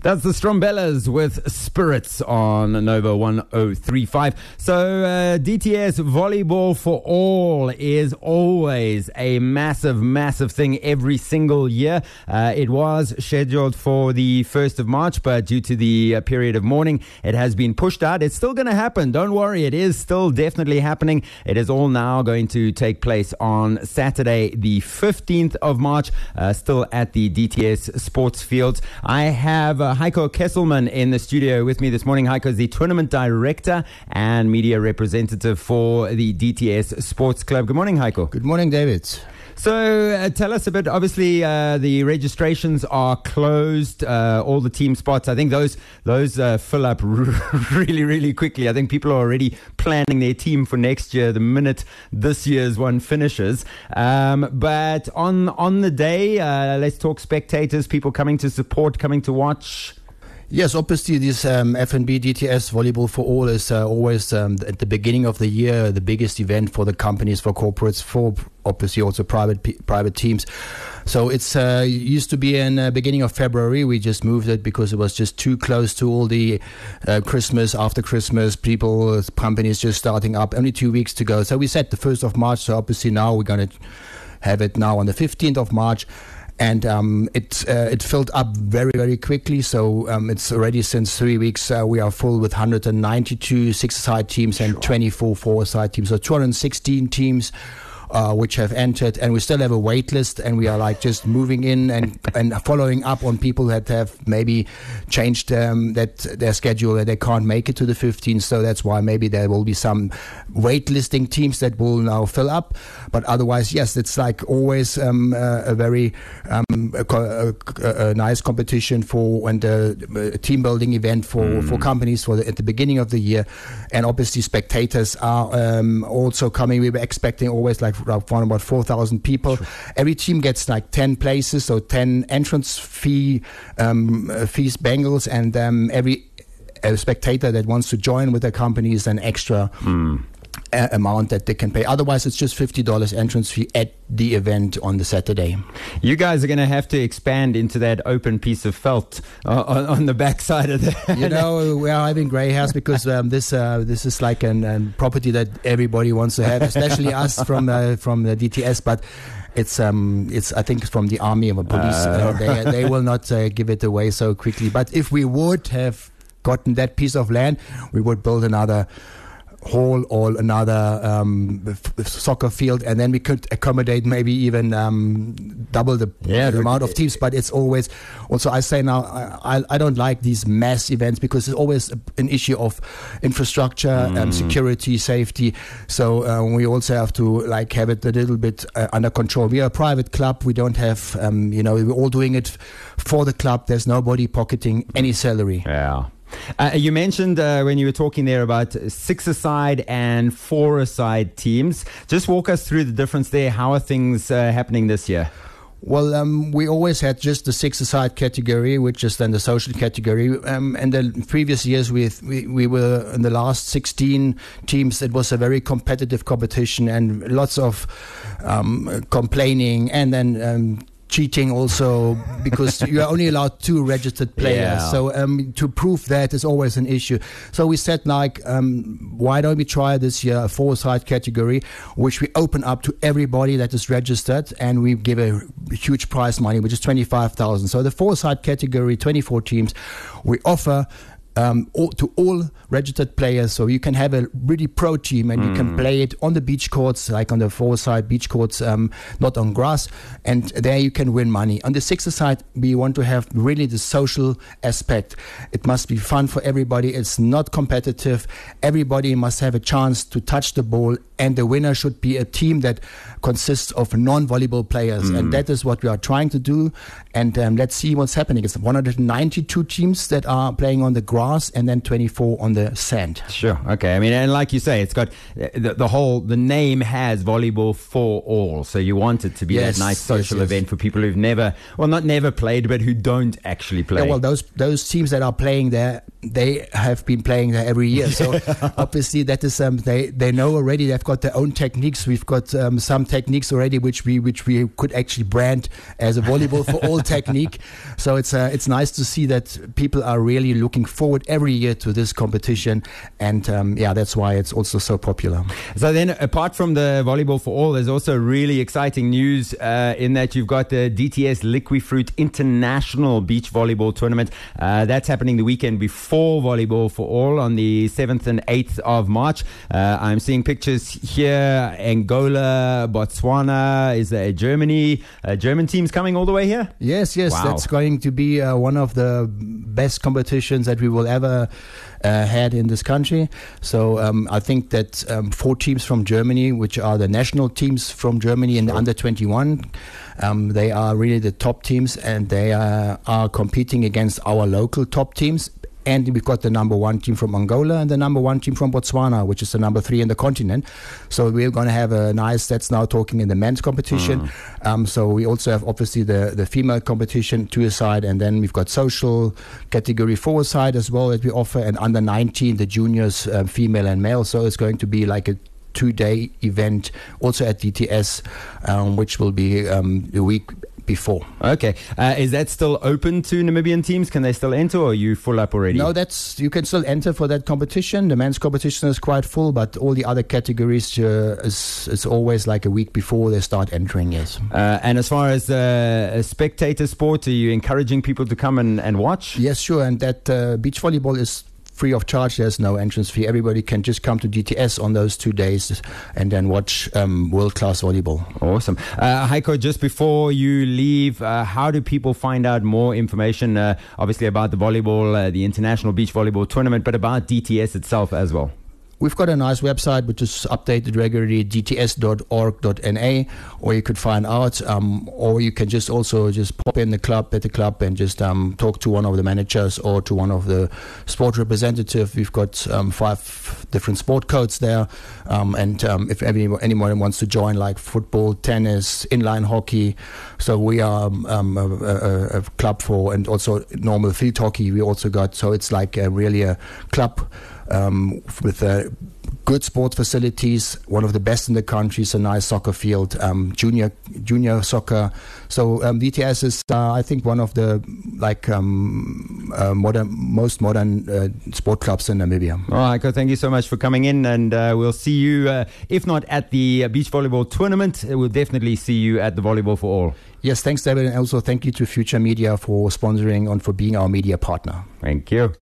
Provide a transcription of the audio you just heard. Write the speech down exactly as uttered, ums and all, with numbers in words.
That's the Strombellas with Spirits on Nova one oh three five. So uh, D T S Volleyball for All is always a massive, massive thing every single year. Uh, it was scheduled for the first of March, but due to the uh, period of mourning, it has been pushed out. It's still going to happen. Don't worry. It is still definitely happening. It is all now going to take place on Saturday, the fifteenth of March, uh, still at the D T S Sports Fields. I have uh, Heiko Kesselman in the studio with me this morning. Heiko is the tournament director and media representative for the D T S Sports Club. Good morning, Heiko. Good morning, David. So uh, tell us a bit. Obviously, uh, the registrations are closed. Uh, all the team spots, I think those those uh, fill up really, really quickly. I think people are already planning their team for next year the minute this year's one finishes. Um, but on on the day, uh, let's talk spectators, people coming to support, coming to watch. Yes, obviously this um, F N B D T S Volleyball for All is uh, always um, at the beginning of the year the biggest event for the companies, for corporates, for obviously also private p- private teams. So it's uh, used to be in the uh, beginning of February. We just moved it because it was just too close to all the uh, Christmas, after Christmas, people, companies just starting up. Only two weeks to go. So we set the first of March. So obviously now we're going to have it now on the fifteenth of March. And um, it uh, it filled up very, very quickly. So um, it's already since three weeks uh, we are full with one hundred ninety-two six-a-side teams and sure. twenty-four four-a-side teams. So two hundred sixteen teams uh, which have entered. And we still have a wait list. And we are like just moving in and, and following up on people that have maybe changed um, that their schedule, that they can't make it to the fifteenth. So that's why maybe there will be some waitlisting teams that will now fill up. But otherwise, yes, it's like always um, uh, a very um, a, a, a nice competition for and a, a team building event for, mm. for companies for the, at the beginning of the year. And obviously spectators are um, also coming. We were expecting always like around about four thousand people. Sure. Every team gets like ten places, so ten entrance fee um, fees bangles, and um, every uh, spectator that wants to join with their company is an extra mm. a- amount that they can pay. Otherwise, it's just fifty dollars entrance fee at the event on the Saturday. You guys are going to have to expand into that open piece of felt uh, on, on the backside of the... You know, we are having grey hairs because um, this uh, this is like a an property that everybody wants to have, especially us from uh, from the D T S, but It's um it's I think from the army or police. Uh, uh, they they will not uh, give it away so quickly. But if we would have gotten that piece of land, we would build another hall or another um, f- soccer field, and then we could accommodate maybe even um, double the, yeah, the amount of teams. But it's always also I say now I, I don't like these mass events because it's always an issue of infrastructure, mm. um, security, safety. So uh, we also have to like have it a little bit uh, under control. We are a private club. We don't have um, you know we're all doing it for the club. There's nobody pocketing any salary. Yeah. Uh, you mentioned uh, when you were talking there about six-a-side and four-a-side teams. Just walk us through the difference there. How are things uh, happening this year? Well, um, we always had just the six-a-side category, which is then the social category. Um, and the previous years, we, we we were in the last sixteen teams. It was a very competitive competition and lots of um, complaining and then um, cheating also, because you are only allowed two registered players. Yeah. So um, to prove that is always an issue. So we said, like, um, why don't we try this year a four-side category, which we open up to everybody that is registered, and we give a huge prize money, which is twenty-five thousand. So the four-side category, twenty-four teams, we offer Um, all, to all registered players, so you can have a really pro team and mm. you can play it on the beach courts, like on the four-side beach courts, um, not on grass, and there you can win money. On the six-a-side, we want to have really the social aspect. It must be fun for everybody. It's not competitive. Everybody must have a chance to touch the ball, and the winner should be a team that consists of non-volleyball players, mm. and that is what we are trying to do. And um, let's see what's happening. It's one hundred ninety-two teams that are playing on the grass, and then twenty-four on the sand. Sure. Okay. I mean, and like you say, it's got the, the whole, the name has Volleyball for All. So you want it to be yes, that nice social yes, yes. event for people who've never, well, not never played, but who don't actually play. Yeah, well, those those teams that are playing there they have been playing there every year. So obviously that is um, they they know already. They've got their own techniques. We've got um, some techniques already, which we which we could actually brand as a volleyball for all technique. So it's uh, it's nice to see that people are really looking forward every year to this competition, and um, yeah, that's why it's also so popular. So then, apart from the volleyball for all, there's also really exciting news uh, in that you've got the D T S Liquifruit International Beach Volleyball Tournament. Uh, that's happening the weekend before. For volleyball for all on the seventh and eighth of March. Uh, I'm seeing pictures here. Angola, Botswana, is there Germany? Uh, German teams coming all the way here? Yes, yes. Wow. That's going to be uh, one of the best competitions that we will ever uh, had in this country. So um, I think that um, four teams from Germany, which are the national teams from Germany in the under twenty-one, um, they are really the top teams, and they uh, are competing against our local top teams. And we've got the number one team from Angola and the number one team from Botswana, which is the number three in the continent. So we're going to have a nice, that's now talking in the men's competition. Mm. Um, so we also have obviously the, the female competition to a side, and then we've got social category four side as well that we offer, and under nineteen, the juniors, um, female and male. So it's going to be like a two-day event also at D T S, um, which will be um, the week before. Okay. Uh, is that still open to Namibian teams? Can they still enter, or are you full up already? No, that's you can still enter for that competition. The men's competition is quite full, but all the other categories uh, is, is always like a week before they start entering, yes. Uh, and as far as uh, a spectator sport, are you encouraging people to come and, and watch? Yes, sure. And that uh, beach volleyball is free of charge. There's no entrance fee. Everybody can just come to D T S on those two days and then watch um, world-class volleyball. Awesome. Uh, Heiko, just before you leave, uh, how do people find out more information, uh, obviously about the volleyball, uh, the International Beach Volleyball Tournament, but about D T S itself as well? We've got a nice website which is updated regularly, d t s dot org dot n a, or you could find out, um, or you can just also just pop in the club at the club and just um, talk to one of the managers or to one of the sport representatives. We've got um, five different sport codes there, um, and um, if anyone, anyone wants to join, like football, tennis, inline hockey, so we are um, a, a, a club for, and also normal field hockey we also got, so it's like a, really a club Um, with uh, good sport facilities, one of the best in the country. It's a nice soccer field, um, junior junior soccer. So um, D T S is, uh, I think, one of the like um, uh, modern, most modern uh, sport clubs in Namibia. All right, Heiko, thank you so much for coming in, and uh, we'll see you, uh, if not at the uh, beach volleyball tournament, we'll definitely see you at the volleyball for all. Yes, thanks, David, and also thank you to Future Media for sponsoring and for being our media partner. Thank you.